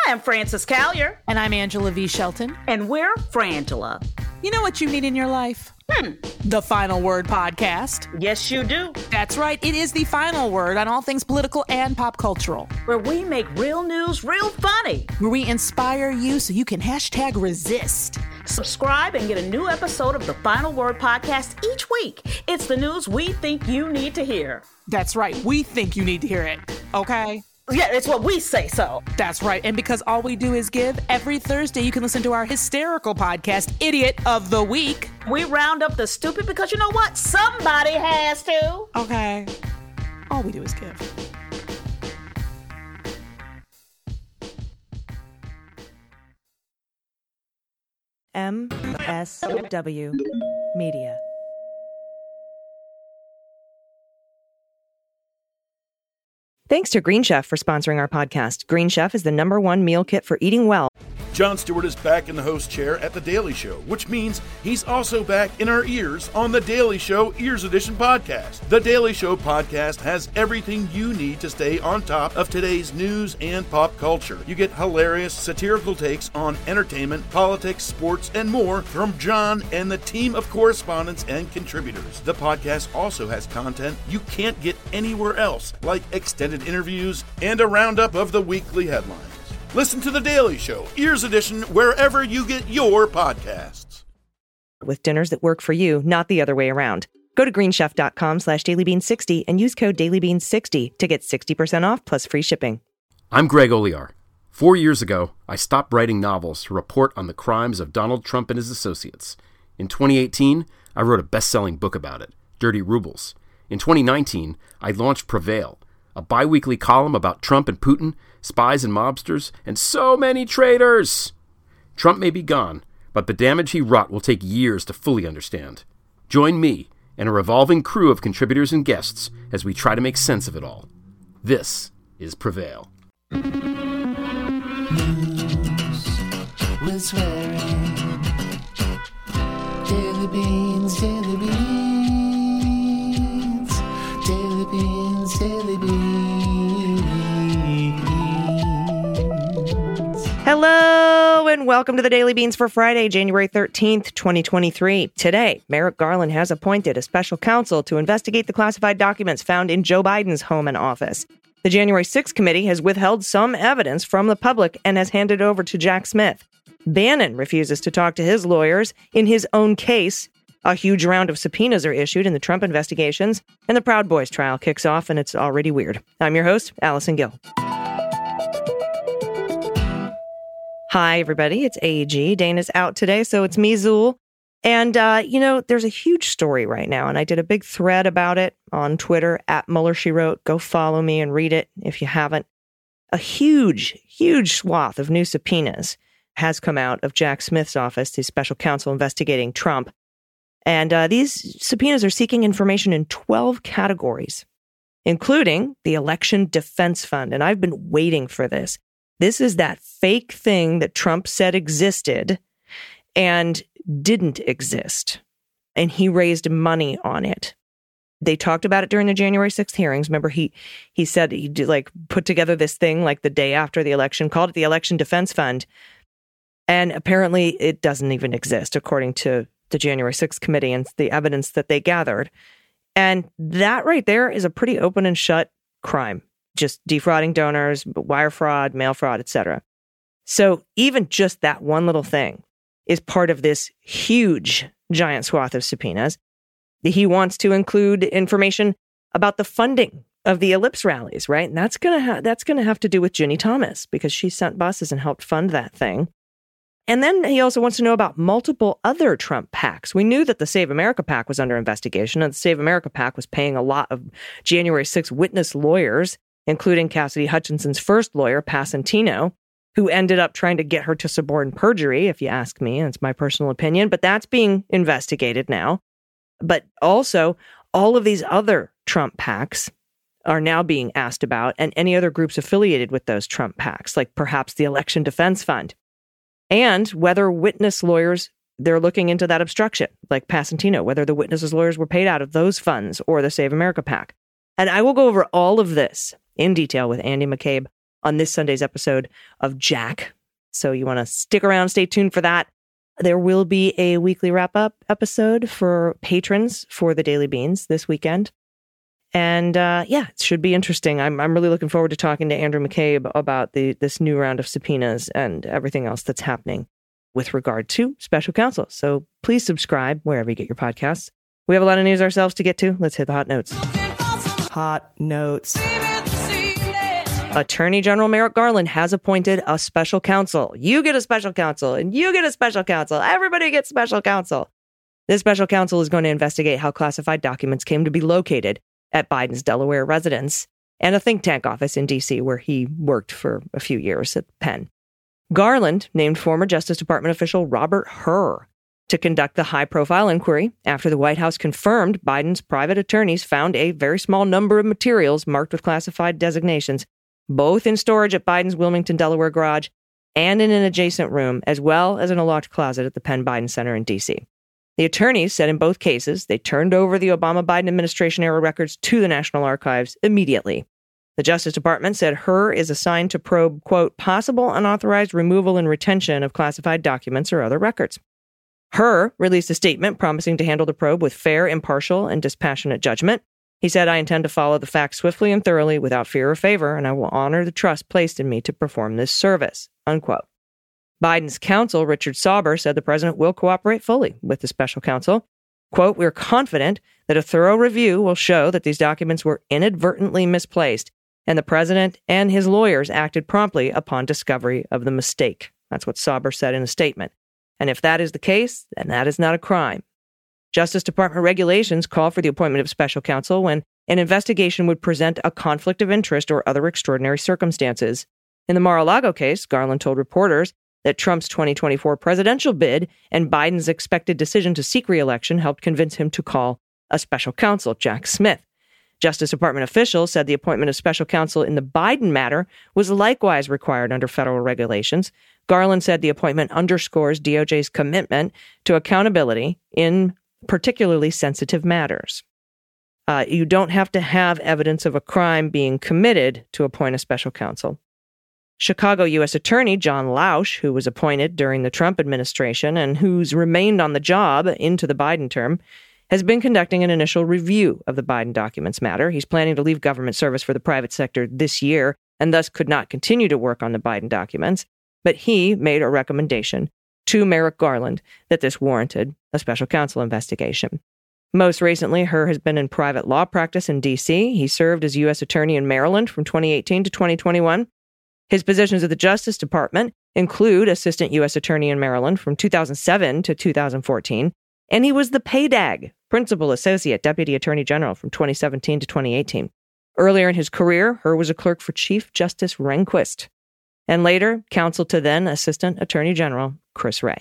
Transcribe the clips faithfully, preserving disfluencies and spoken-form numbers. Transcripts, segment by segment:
I'm Frances Callier. And I'm Angela V. Shelton. And we're Frangela. You know what you need in your life? Hmm. The Final Word Podcast. Yes, you do. That's right. It is the final word on all things political and pop cultural. Where we make real news real funny. Where we inspire you so you can hashtag resist. Subscribe and get a new episode of the Final Word Podcast each week. It's the news we think you need to hear. That's right. We think you need to hear it. Okay? Yeah, it's what we say so. That's right. And because all we do is give, every Thursday you can listen to our hysterical podcast, Idiot of the Week. We round up the stupid because you know what? Somebody has to. Okay. All we do is give. M S W Media. Thanks to Green Chef for sponsoring our podcast. Green Chef is the number one meal kit for eating well. Jon Stewart is back in the host chair at The Daily Show, which means he's also back in our ears on The Daily Show Ears Edition podcast. The Daily Show podcast has everything you need to stay on top of today's news and pop culture. You get hilarious, satirical takes on entertainment, politics, sports, and more from Jon and the team of correspondents and contributors. The podcast also has content you can't get anywhere else, like extended interviews and a roundup of the weekly headlines. Listen to The Daily Show, Ears Edition, wherever you get your podcasts. With dinners that work for you, not the other way around. Go to greenchef.com slash dailybeans60 and use code dailybeans sixty to get sixty percent off plus free shipping. I'm Greg Olear. Four years ago, I stopped writing novels to report on the crimes of Donald Trump and his associates. In twenty eighteen, I wrote a best-selling book about it, Dirty Rubles. In twenty nineteen, I launched Prevail, a bi-weekly column about Trump and Putin, spies and mobsters, and so many traitors. Trump may be gone, but the damage he wrought will take years to fully understand. Join me and a revolving crew of contributors and guests as we try to make sense of it all. This is Prevail. News with swearing. Daily Beans, Daily Beans. Daily Beans, Daily Beans. Hello and welcome to the Daily Beans for Friday, January thirteenth, twenty twenty-three. Today, Merrick Garland has appointed a special counsel to investigate the classified documents found in Joe Biden's home and office. The January sixth committee has withheld some evidence from the public and has handed over to Jack Smith. Bannon refuses to talk to his lawyers in his own case. A huge round of subpoenas are issued in the Trump investigations, and the Proud Boys trial kicks off, and it's already weird. I'm your host, Allison Gill. Hi, everybody. It's A G. Dana's out today, so it's me, Zool. And, uh, you know, there's a huge story right now, and I did a big thread about it on Twitter, at Mueller, She Wrote. Go follow me and read it if you haven't. A huge, huge swath of new subpoenas has come out of Jack Smith's office, the special counsel investigating Trump. And uh, these subpoenas are seeking information in twelve categories, including the Election Defense Fund. And I've been waiting for this. This is that fake thing that Trump said existed and didn't exist. And he raised money on it. They talked about it during the January sixth hearings. Remember, he he said he did, like put together this thing like the day after the election, called it the Election Defense Fund. And apparently it doesn't even exist, according to the January sixth committee and the evidence that they gathered. And that right there is a pretty open and shut crime. Just defrauding donors, wire fraud, mail fraud, et cetera. So even just that one little thing is part of this huge, giant swath of subpoenas. He wants to include information about the funding of the Ellipse rallies, right? And that's gonna ha- that's gonna have to do with Ginny Thomas because she sent buses and helped fund that thing. And then he also wants to know about multiple other Trump PACs. We knew that the Save America PAC was under investigation, and the Save America PAC was paying a lot of January sixth witness lawyers, including Cassidy Hutchinson's first lawyer, Passantino, who ended up trying to get her to suborn perjury, if you ask me. It's my personal opinion, but that's being investigated now. But also, all of these other Trump PACs are now being asked about, and any other groups affiliated with those Trump PACs, like perhaps the Election Defense Fund. And whether witness lawyers, they're looking into that obstruction, like Passantino, whether the witnesses' lawyers were paid out of those funds or the Save America PAC. And I will go over all of this in detail with Andy McCabe on this Sunday's episode of Jack. So you want to stick around, stay tuned for that. There will be a weekly wrap-up episode for patrons for the Daily Beans this weekend. And uh, yeah, it should be interesting. I'm I'm really looking forward to talking to Andrew McCabe about the this new round of subpoenas and everything else that's happening with regard to special counsel. So please subscribe wherever you get your podcasts. We have a lot of news ourselves to get to. Let's hit the hot notes. Hot notes. Attorney General Merrick Garland has appointed a special counsel. You get a special counsel, and you get a special counsel. Everybody gets special counsel. This special counsel is going to investigate how classified documents came to be located at Biden's Delaware residence and a think tank office in D C where he worked for a few years at Penn. Garland named former Justice Department official Robert Hur to conduct the high-profile inquiry after the White House confirmed Biden's private attorneys found a very small number of materials marked with classified designations, both in storage at Biden's Wilmington, Delaware garage and in an adjacent room, as well as in a locked closet at the Penn Biden Center in D C. The attorneys said in both cases they turned over the Obama-Biden administration-era records to the National Archives immediately. The Justice Department said Hur is assigned to probe, quote, possible unauthorized removal and retention of classified documents or other records. Hur released a statement promising to handle the probe with fair, impartial, and dispassionate judgment. He said, I intend to follow the facts swiftly and thoroughly without fear or favor, and I will honor the trust placed in me to perform this service, unquote. Biden's counsel, Richard Sauber, said the president will cooperate fully with the special counsel. Quote, we're confident that a thorough review will show that these documents were inadvertently misplaced, and the president and his lawyers acted promptly upon discovery of the mistake. That's what Sauber said in a statement. And if that is the case, then that is not a crime. Justice Department regulations call for the appointment of special counsel when an investigation would present a conflict of interest or other extraordinary circumstances. In the Mar-a-Lago case, Garland told reporters that Trump's twenty twenty-four presidential bid and Biden's expected decision to seek re-election helped convince him to call a special counsel, Jack Smith. Justice Department officials said the appointment of special counsel in the Biden matter was likewise required under federal regulations. Garland said the appointment underscores D O J's commitment to accountability in particularly sensitive matters. Uh, you don't have to have evidence of a crime being committed to appoint a special counsel. Chicago U S Attorney John Lausch, who was appointed during the Trump administration and who's remained on the job into the Biden term, has been conducting an initial review of the Biden documents matter. He's planning to leave government service for the private sector this year and thus could not continue to work on the Biden documents. But he made a recommendation to Merrick Garland that this warranted a special counsel investigation. Most recently, Hur has been in private law practice in D C. He served as U S Attorney in Maryland from twenty eighteen to twenty twenty-one. His positions at the Justice Department include Assistant U S Attorney in Maryland from two thousand seven to two thousand fourteen, and he was the P A D A G, Principal Associate Deputy Attorney General from twenty seventeen to twenty eighteen. Earlier in his career, Hur was a clerk for Chief Justice Rehnquist, and later counsel to then Assistant Attorney General Chris Wray.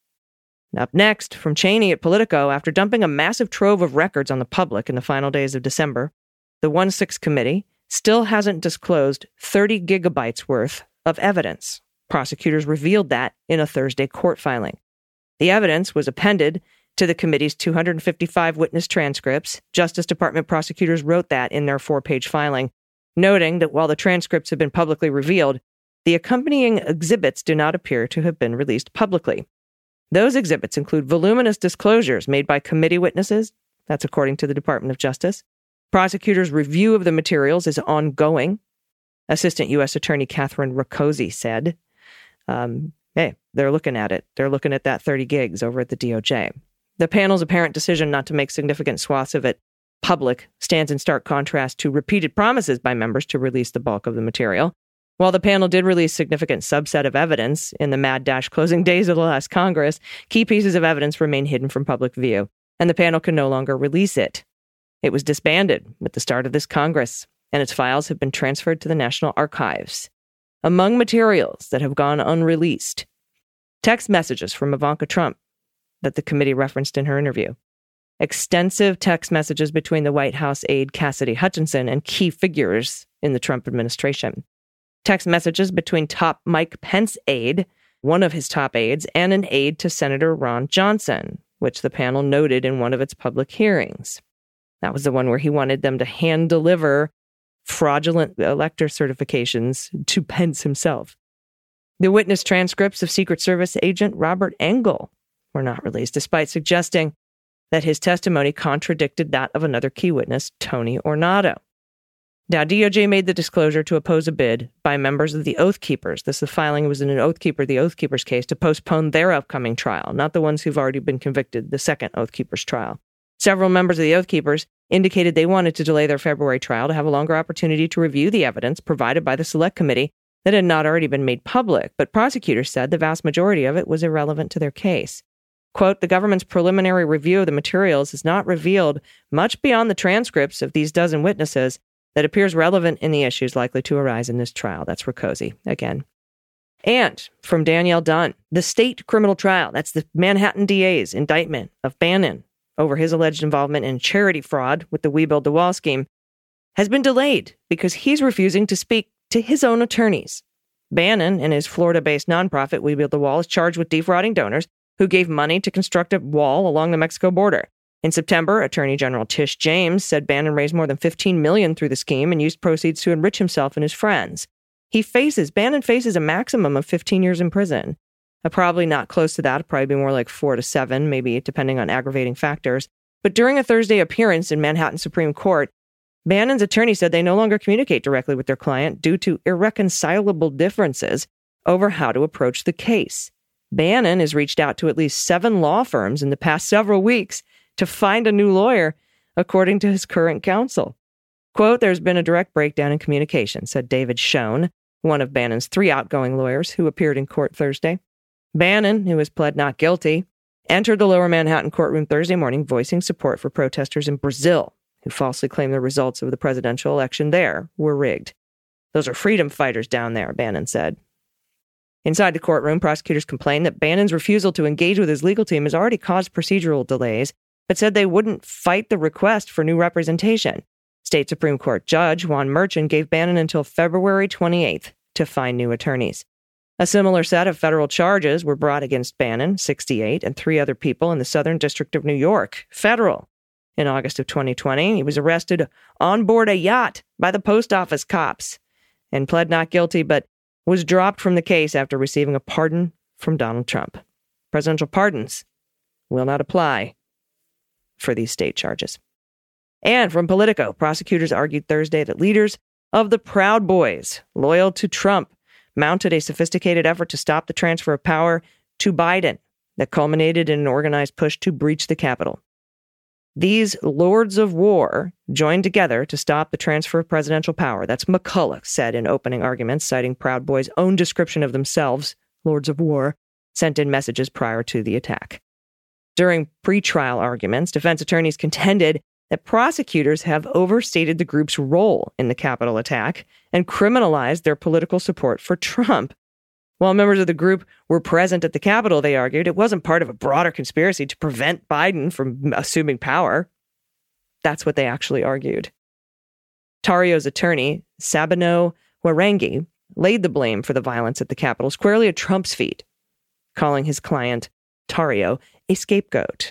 Up next, from Cheney at Politico, after dumping a massive trove of records on the public in the final days of December, the one six Committee still hasn't disclosed thirty gigabytes worth of evidence. Prosecutors revealed that in a Thursday court filing. The evidence was appended to the committee's two hundred fifty-five witness transcripts. Justice Department prosecutors wrote that in their four-page filing, noting that while the transcripts have been publicly revealed, the accompanying exhibits do not appear to have been released publicly. Those exhibits include voluminous disclosures made by committee witnesses. That's according to the Department of Justice. Prosecutors' review of the materials is ongoing. Assistant U S Attorney Catherine Rakosi said, um, hey, they're looking at it. They're looking at that thirty gigs over at the D O J. The panel's apparent decision not to make significant swaths of it public stands in stark contrast to repeated promises by members to release the bulk of the material. While the panel did release significant subset of evidence in the mad dash closing days of the last Congress, key pieces of evidence remain hidden from public view, and the panel can no longer release it. It was disbanded with the start of this Congress, and its files have been transferred to the National Archives. Among materials that have gone unreleased, text messages from Ivanka Trump that the committee referenced in her interview, extensive text messages between the White House aide Cassidy Hutchinson and key figures in the Trump administration, text messages between top Mike Pence aide, one of his top aides, and an aide to Senator Ron Johnson, which the panel noted in one of its public hearings. That was the one where he wanted them to hand deliver fraudulent elector certifications to Pence himself. The witness transcripts of Secret Service agent Robert Engel were not released, despite suggesting that his testimony contradicted that of another key witness, Tony Ornato. Now, D O J made the disclosure to oppose a bid by members of the Oath Keepers. This the filing was in an Oath Keeper, the Oath Keepers case, to postpone their upcoming trial, not the ones who've already been convicted, the second Oath Keepers trial. Several members of the Oath Keepers indicated they wanted to delay their February trial to have a longer opportunity to review the evidence provided by the Select Committee that had not already been made public, but prosecutors said the vast majority of it was irrelevant to their case. Quote, the government's preliminary review of the materials has not revealed much beyond the transcripts of these dozen witnesses that appears relevant in the issues likely to arise in this trial. That's Rakoczy again. And from Danielle Dunn, the state criminal trial, that's the Manhattan D A's indictment of Bannon over his alleged involvement in charity fraud with the We Build the Wall scheme, has been delayed because he's refusing to speak to his own attorneys. Bannon and his Florida-based nonprofit We Build the Wall is charged with defrauding donors who gave money to construct a wall along the Mexico border. In September, Attorney General Tish James said Bannon raised more than fifteen million dollars through the scheme and used proceeds to enrich himself and his friends. He faces, Bannon faces a maximum of fifteen years in prison. Uh, probably not close to that, it'd probably be more like four to seven, maybe depending on aggravating factors. But during a Thursday appearance in Manhattan Supreme Court, Bannon's attorney said they no longer communicate directly with their client due to irreconcilable differences over how to approach the case. Bannon has reached out to at least seven law firms in the past several weeks to find a new lawyer, according to his current counsel. Quote, there's been a direct breakdown in communication, said David Schoen, one of Bannon's three outgoing lawyers who appeared in court Thursday. Bannon, who has pled not guilty, entered the lower Manhattan courtroom Thursday morning voicing support for protesters in Brazil who falsely claimed the results of the presidential election there were rigged. Those are freedom fighters down there, Bannon said. Inside the courtroom, prosecutors complained that Bannon's refusal to engage with his legal team has already caused procedural delays, but said they wouldn't fight the request for new representation. State Supreme Court Judge Juan Merchan gave Bannon until February twenty-eighth to find new attorneys. A similar set of federal charges were brought against Bannon, sixty-eight, and three other people in the Southern District of New York, federal. In August of twenty twenty, he was arrested on board a yacht by the post office cops and pled not guilty, but was dropped from the case after receiving a pardon from Donald Trump. Presidential pardons will not apply for these state charges. And from Politico, prosecutors argued Thursday that leaders of the Proud Boys, loyal to Trump, mounted a sophisticated effort to stop the transfer of power to Biden that culminated in an organized push to breach the Capitol. These lords of war joined together to stop the transfer of presidential power. That's McCulloch said in opening arguments, citing Proud Boys' own description of themselves, lords of war, sent in messages prior to the attack. During pretrial arguments, defense attorneys contended that prosecutors have overstated the group's role in the Capitol attack and criminalized their political support for Trump. While members of the group were present at the Capitol, they argued, it wasn't part of a broader conspiracy to prevent Biden from assuming power. That's what they actually argued. Tarrio's attorney, Sabino Warangi, laid the blame for the violence at the Capitol squarely at Trump's feet, calling his client, Tarrio, a scapegoat.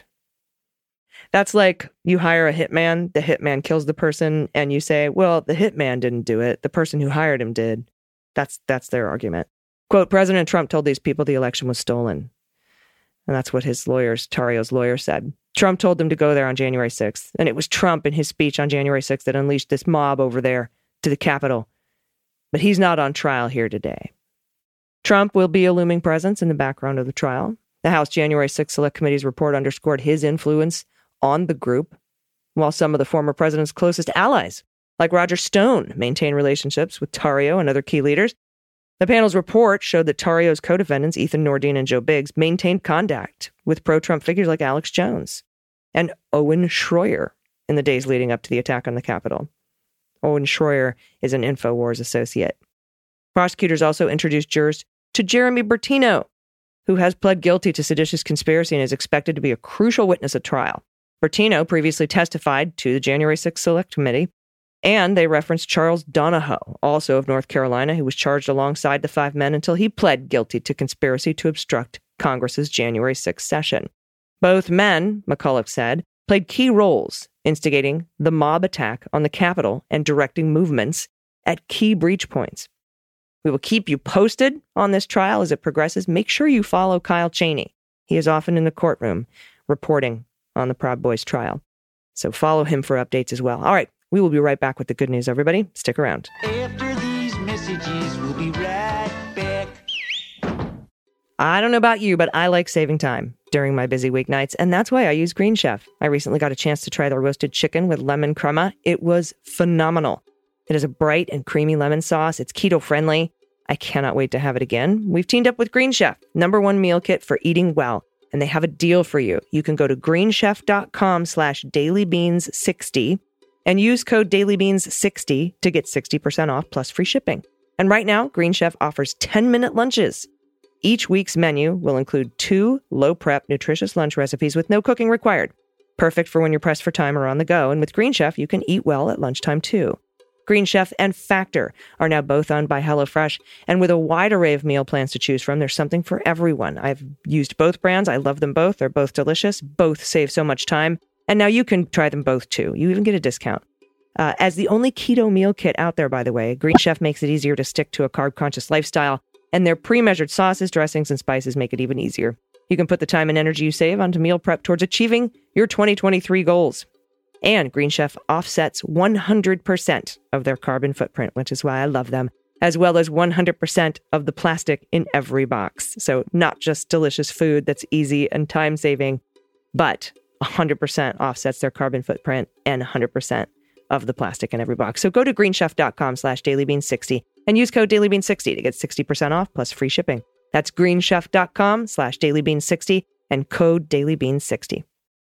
That's like you hire a hitman, the hitman kills the person, and you say, well, the hitman didn't do it, the person who hired him did. That's that's their argument. Quote, President Trump told these people the election was stolen. And that's what his lawyers, Tarrio's lawyer, said. Trump told them to go there on January sixth. And it was Trump in his speech on January sixth that unleashed this mob over there to the Capitol. But he's not on trial here today. Trump will be a looming presence in the background of the trial. The House January sixth Select Committee's report underscored his influence on the group, while some of the former president's closest allies, like Roger Stone, maintain relationships with Tarrio and other key leaders. The panel's report showed that Tarrio's co-defendants, Ethan Nordine and Joe Biggs, maintained contact with pro-Trump figures like Alex Jones and Owen Schroyer in the days leading up to the attack on the Capitol. Owen Schroyer is an InfoWars associate. Prosecutors also introduced jurors to Jeremy Bertino, who has pled guilty to seditious conspiracy and is expected to be a crucial witness at trial. Bertino previously testified to the January sixth Select Committee, and they referenced Charles Donahoe, also of North Carolina, who was charged alongside the five men until he pled guilty to conspiracy to obstruct Congress's January sixth session. Both men, McCulloch said, played key roles instigating the mob attack on the Capitol and directing movements at key breach points. We will keep you posted on this trial as it progresses. Make sure you follow Kyle Cheney. He is often in the courtroom reporting on the Proud Boys trial. So follow him for updates as well. All right, we will be right back with the good news, everybody. Stick around. After these messages, we'll be right back. I don't know about you, but I like saving time during my busy weeknights, and that's why I use Green Chef. I recently got a chance to try their roasted chicken with lemon crema. It was phenomenal. It is a bright and creamy lemon sauce. It's keto-friendly. I cannot wait to have it again. We've teamed up with Green Chef, number one meal kit for eating well, and they have a deal for you. You can go to greenchef.com slash dailybeans60 and use code dailybeans sixty to get sixty percent off plus free shipping. And right now, Green Chef offers ten-minute lunches. Each week's menu will include two low-prep, nutritious lunch recipes with no cooking required. Perfect for when you're pressed for time or on the go. And with Green Chef, you can eat well at lunchtime too. Green Chef and Factor are now both owned by HelloFresh. And with a wide array of meal plans to choose from, there's something for everyone. I've used both brands. I love them both. They're both delicious. Both save so much time. And now you can try them both too. You even get a discount. Uh, as the only keto meal kit out there, by the way, Green Chef makes it easier to stick to a carb-conscious lifestyle. And their pre-measured sauces, dressings, and spices make it even easier. You can put the time and energy you save onto meal prep towards achieving your twenty twenty-three goals. And Green Chef offsets one hundred percent of their carbon footprint, which is why I love them, as well as one hundred percent of the plastic in every box. So not just delicious food that's easy and time-saving, but one hundred percent offsets their carbon footprint and one hundred percent of the plastic in every box. So go to greenchef.com slash dailybeans60 and use code dailybeans sixty to get sixty percent off plus free shipping. That's greenchef.com slash dailybeans60 and code dailybeans sixty.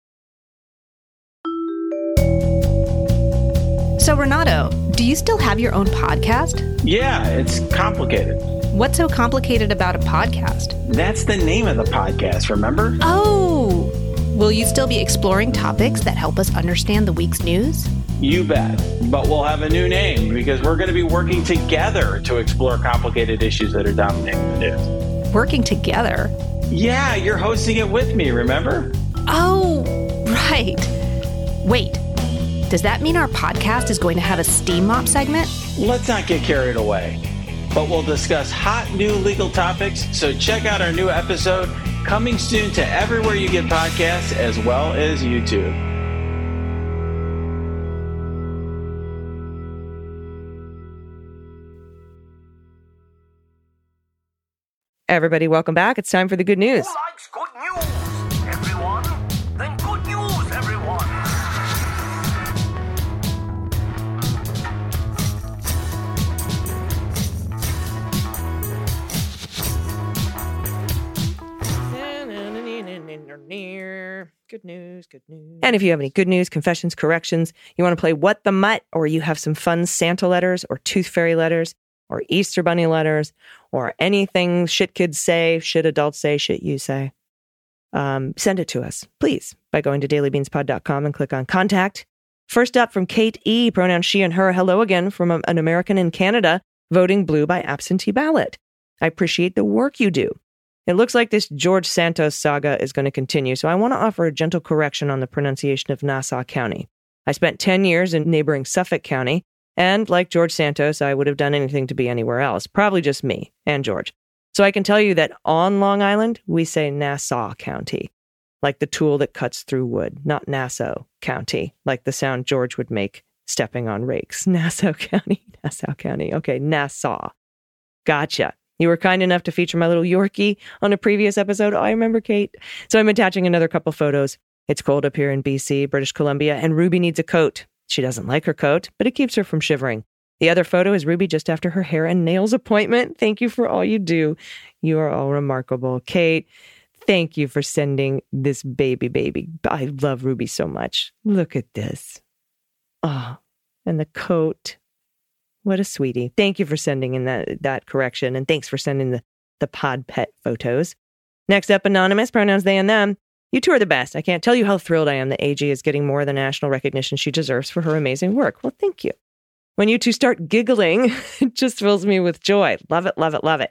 So, Renato, do you still have your own podcast? Yeah, it's complicated. What's so complicated about a podcast? That's the name of the podcast, remember? Oh! Will you still be exploring topics that help us understand the week's news? You bet. But we'll have a new name because we're going to be working together to explore complicated issues that are dominating the news. Working together? Yeah, you're hosting it with me, remember? Oh, right. Wait, does that mean our podcast is going to have a steam mop segment? Let's not get carried away. But we'll discuss hot new legal topics, so check out our new episode coming soon to everywhere you get podcasts as well as YouTube. Everybody, welcome back. It's time for the good news. Who likes good news, everyone? Then good news, everyone. Good news, good news. And if you have any good news, confessions, corrections, you want to play What the Mutt, or you have some fun Santa letters or Tooth Fairy letters or Easter Bunny letters or anything shit kids say, shit adults say, shit you say, um, send it to us, please, by going to daily beans pod dot com and click on Contact. First up from Kate E., pronouns she and her. Hello again from a, an American in Canada voting blue by absentee ballot. I appreciate the work you do. It looks like this George Santos saga is going to continue, so I want to offer a gentle correction on the pronunciation of Nassau County. I spent ten years in neighboring Suffolk County, and like George Santos, I would have done anything to be anywhere else. Probably just me and George. So I can tell you that on Long Island, we say Nassau County, like the tool that cuts through wood, not Nassau County, like the sound George would make stepping on rakes. Nassau County, Nassau County. Okay, Nassau. Gotcha. You were kind enough to feature my little Yorkie on a previous episode. Oh, I remember, Kate. So I'm attaching another couple photos. It's cold up here in B C, British Columbia, and Ruby needs a coat. She doesn't like her coat, but it keeps her from shivering. The other photo is Ruby just after her hair and nails appointment. Thank you for all you do. You are all remarkable. Kate, thank you for sending this baby baby. I love Ruby so much. Look at this. Oh, and the coat. What a sweetie. Thank you for sending in that, that correction, and thanks for sending the, the pod pet photos. Next up, Anonymous, pronouns they and them. You two are the best. I can't tell you how thrilled I am that A G is getting more of the national recognition she deserves for her amazing work. Well, thank you. When you two start giggling, it just fills me with joy. Love it, love it, love it.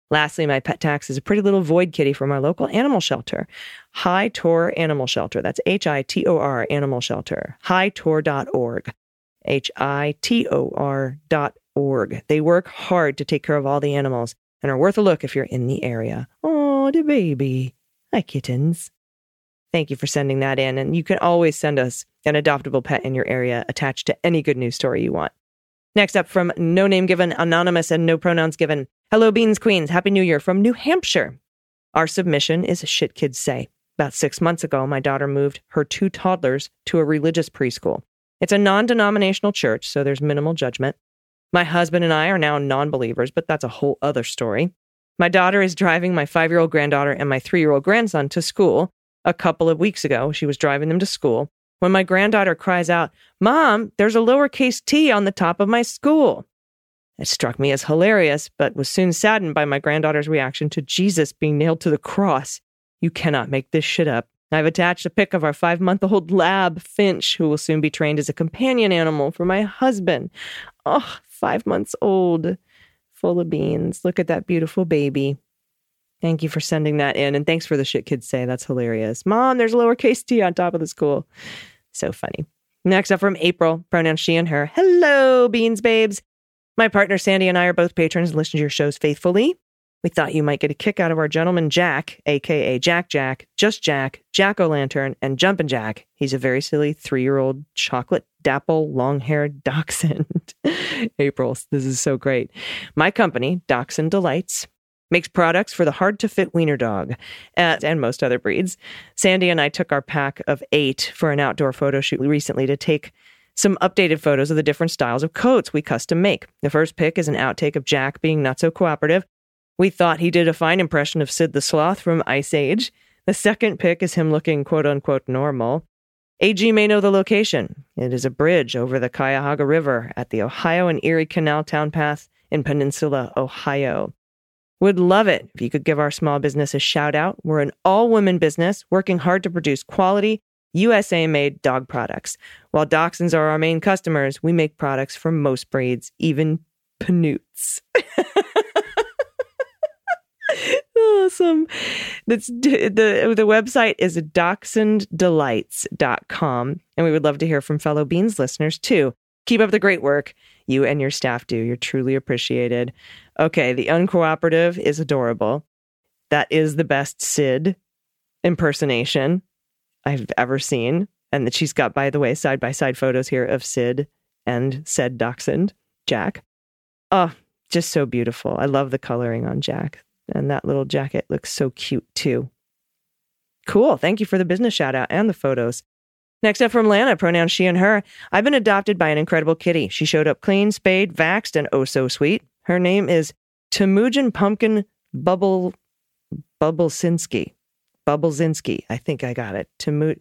Lastly, my pet tax is a pretty little void kitty from our local animal shelter, High Tor Animal Shelter. That's H I T O R Animal Shelter, high tor dot org, H I T O R dot org. They work hard to take care of all the animals and are worth a look if you're in the area. Oh, the baby. Hi, kittens. Thank you for sending that in. And you can always send us an adoptable pet in your area attached to any good news story you want. Next up, from No Name Given, Anonymous, and No Pronouns Given. Hello, Beans Queens. Happy New Year from New Hampshire. Our submission is Shit Kids Say. About six months ago, my daughter moved her two toddlers to a religious preschool. It's a non-denominational church, so there's minimal judgment. My husband and I are now non-believers, but that's a whole other story. My daughter is driving my five-year-old granddaughter and my three-year-old grandson to school. A couple of weeks ago, she was driving them to school when my granddaughter cries out, "Mom, there's a lowercase t on the top of my school." It struck me as hilarious, but was soon saddened by my granddaughter's reaction to Jesus being nailed to the cross. You cannot make this shit up. I've attached a pic of our five-month-old lab, Finch, who will soon be trained as a companion animal for my husband. Oh, five months old, full of beans. Look at that beautiful baby. Thank you for sending that in, and thanks for the Shit Kids Say. That's hilarious. Mom, there's a lowercase t on top of the school. So funny. Next up from April, pronouns she and her. Hello, Beans Babes. My partner Sandy and I are both patrons and listen to your shows faithfully. We thought you might get a kick out of our gentleman Jack, a k a. Jack Jack, Just Jack, Jack-O-Lantern, and Jumpin' Jack. He's a very silly three-year-old chocolate dapple long-haired dachshund. April, this is so great. My company, Dachshund Delights, makes products for the hard-to-fit wiener dog, uh, and most other breeds. Sandy and I took our pack of eight for an outdoor photo shoot recently to take some updated photos of the different styles of coats we custom make. The first pic is an outtake of Jack being not so cooperative. We thought he did a fine impression of Sid the Sloth from Ice Age. The second pic is him looking quote-unquote normal. A G may know the location. It is a bridge over the Cuyahoga River at the Ohio and Erie Canal Town Path in Peninsula, Ohio. Would love it if you could give our small business a shout out. We're an all-women business working hard to produce quality, U S A-made dog products. While dachshunds are our main customers, we make products for most breeds, even Panoots. Awesome. That's the the website is dachshund delights dot com, and we would love to hear from fellow Beans listeners too. Keep up the great work you and your staff do. You're truly appreciated. Okay, the uncooperative is adorable. That is the best Sid impersonation I've ever seen. And that she's got, by the way, side-by-side photos here of Sid and said dachshund, Jack. Oh, just so beautiful. I love the coloring on Jack. And that little jacket looks so cute, too. Cool. Thank you for the business shout-out and the photos. Next up from Lana, pronouns she and her. I've been adopted by an incredible kitty. She showed up clean, spayed, vaxxed, and oh so sweet. Her name is Temujin Pumpkin Bubble Bubblesinski. Bubblesinski. I think I got it. Temu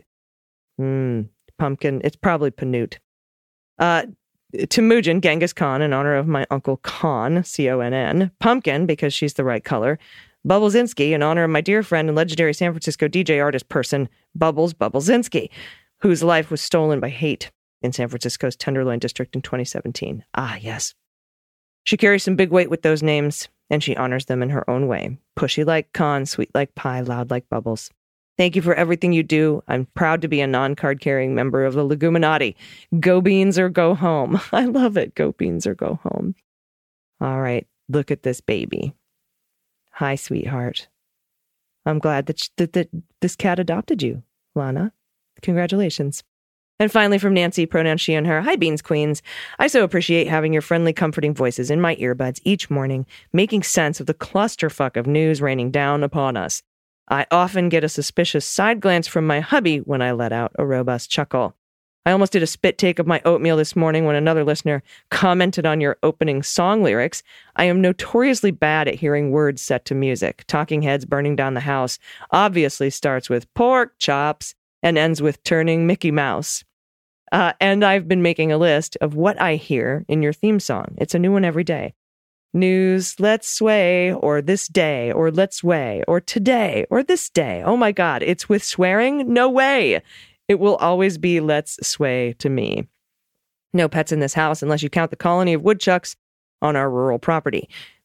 mm, Pumpkin. It's probably Panoot. Uh, Temujin, Genghis Khan, in honor of my uncle Khan, C O N N. Pumpkin, because she's the right color. Bubblesinski, in honor of my dear friend and legendary San Francisco D J artist person, Bubbles Bubblesinski, whose life was stolen by hate in San Francisco's Tenderloin district in twenty seventeen. Ah, yes. She carries some big weight with those names, and she honors them in her own way. Pushy like Khan, sweet like pie, loud like Bubbles. Thank you for everything you do. I'm proud to be a non-card-carrying member of the Leguminati. Go Beans or go home. I love it. Go Beans or go home. All right, look at this baby. Hi, sweetheart. I'm glad that, sh- that, that this cat adopted you, Lana. Congratulations. And finally from Nancy, pronouns she and her. Hi, Beans Queens. I so appreciate having your friendly, comforting voices in my earbuds each morning, making sense of the clusterfuck of news raining down upon us. I often get a suspicious side glance from my hubby when I let out a robust chuckle. I almost did a spit take of my oatmeal this morning when another listener commented on your opening song lyrics. I am notoriously bad at hearing words set to music. Talking Heads Burning Down the House obviously starts with pork chops and ends with turning Mickey Mouse. Uh, and I've been making a list of what I hear in your theme song. It's a new one every day. News, let's sway, or this day, or let's sway, or today, or this day. Oh my God, it's with swearing? No way. It will always be let's sway to me. No pets in this house unless you count the colony of woodchucks on our rural property.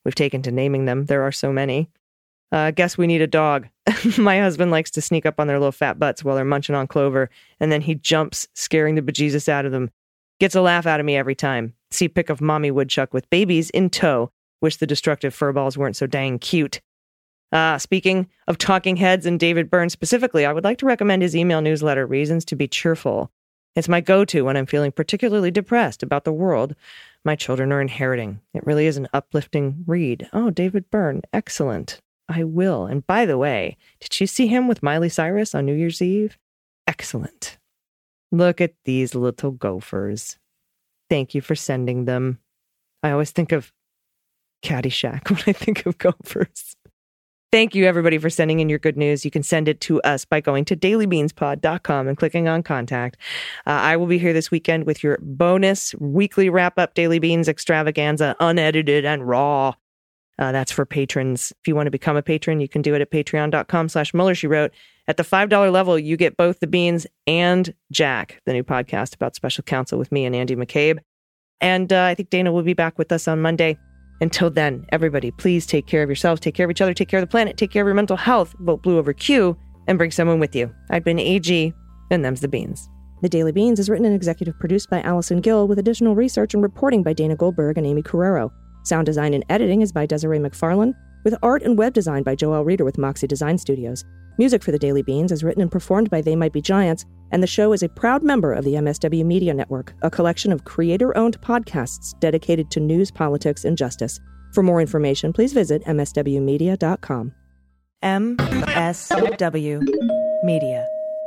We've taken to naming them. There are so many. Uh, guess we need a dog. My husband likes to sneak up on their little fat butts while they're munching on clover, and then he jumps, scaring the bejesus out of them. Gets a laugh out of me every time. See pic of mommy woodchuck with babies in tow. Wish the destructive furballs weren't so dang cute. Uh, speaking of talking heads and David Byrne specifically, I would like to recommend his email newsletter, Reasons to be Cheerful. It's my go-to when I'm feeling particularly depressed about the world my children are inheriting. It really is an uplifting read. Oh, David Byrne, excellent. I will. And by the way, did you see him with Miley Cyrus on New Year's Eve? Excellent. Look at these little gophers. Thank you for sending them. I always think of Caddyshack when I think of gophers. Thank you, everybody, for sending in your good news. You can send it to us by going to daily beans pod dot com and clicking on Contact. Uh, I will be here this weekend with your bonus weekly wrap-up Daily Beans extravaganza, unedited and raw. Uh, that's for patrons. If you want to become a patron, you can do it at patreon dot com slash Mueller, she wrote. At the five dollars level, you get both the Beans and Jack, the new podcast about special counsel with me and Andy McCabe. And uh, I think Dana will be back with us on Monday. Until then, everybody, please take care of yourselves, take care of each other, take care of the planet, take care of your mental health, vote blue over Q, and bring someone with you. I've been A G, and them's the Beans. The Daily Beans is written and executive produced by Allison Gill, with additional research and reporting by Dana Goldberg and Amy Carrero. Sound design and editing is by Desiree McFarlane, with art and web design by Joelle Reeder with Moxie Design Studios. Music for The Daily Beans is written and performed by They Might Be Giants, and the show is a proud member of the M S W Media Network, a collection of creator-owned podcasts dedicated to news, politics, and justice. For more information, please visit m s w media dot com. M S W Media.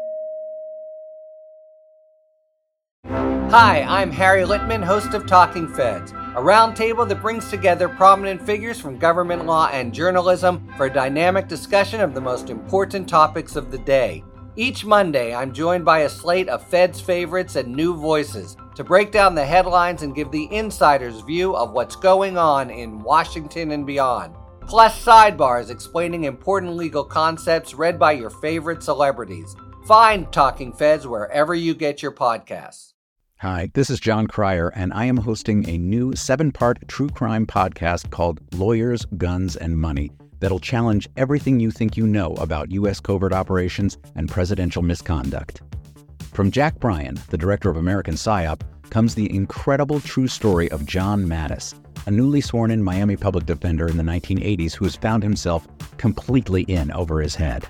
Hi, I'm Harry Litman, host of Talking Feds, a roundtable that brings together prominent figures from government law and journalism for a dynamic discussion of the most important topics of the day. Each Monday, I'm joined by a slate of Feds favorites and new voices to break down the headlines and give the insider's view of what's going on in Washington and beyond. Plus sidebars explaining important legal concepts read by your favorite celebrities. Find Talking Feds wherever you get your podcasts. Hi, this is John Cryer, and I am hosting a new seven-part true crime podcast called Lawyers, Guns, and Money that'll challenge everything you think you know about U S covert operations and presidential misconduct. From Jack Bryan, the director of American PSYOP, comes the incredible true story of John Mattis, a newly sworn-in Miami public defender in the nineteen eighties who has found himself completely in over his head.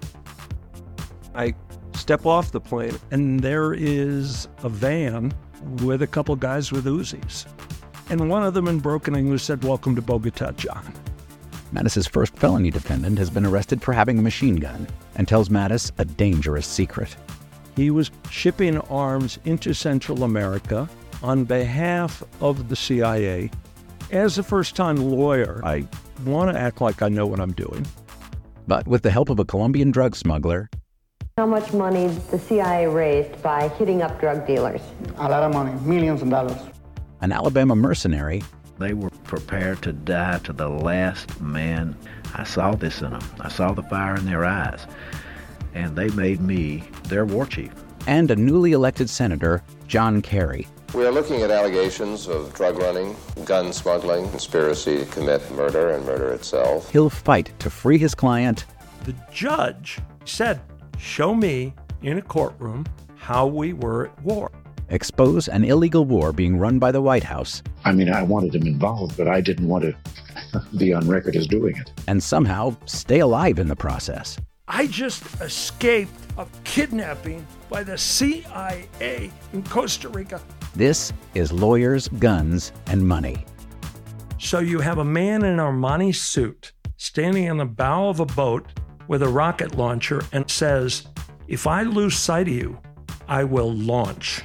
I step off the plane, and there is a van with a couple guys with Uzis. And one of them in broken English said, "Welcome to Bogota, John." Mattis's first felony defendant has been arrested for having a machine gun and tells Mattis a dangerous secret. He was shipping arms into Central America on behalf of the C I A. As a first-time lawyer, I want to act like I know what I'm doing. But with the help of a Colombian drug smuggler... How much money the C I A raised by hitting up drug dealers? A lot of money, millions of dollars. An Alabama mercenary... They were prepared to die to the last man. I saw this in them. I saw the fire in their eyes. And they made me their war chief. And a newly elected senator, John Kerry. We are looking at allegations of drug running, gun smuggling, conspiracy to commit murder and murder itself. He'll fight to free his client. The judge said, "Show me in a courtroom how we were at war." Expose an illegal war being run by the White House. I mean, I wanted him involved, but I didn't want to be on record as doing it. And somehow stay alive in the process. I just escaped a kidnapping by the C I A in Costa Rica. This is Lawyers, Guns, and Money. So you have a man in an Armani suit standing on the bow of a boat with a rocket launcher and says, "If I lose sight of you, I will launch.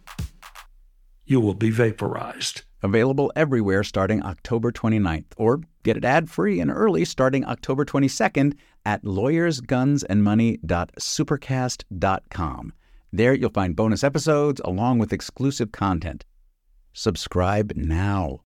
You will be vaporized." Available everywhere starting October twenty-ninth, or get it ad-free and early starting October twenty-second at lawyers guns and money dot supercast dot com. There you'll find bonus episodes along with exclusive content. Subscribe now.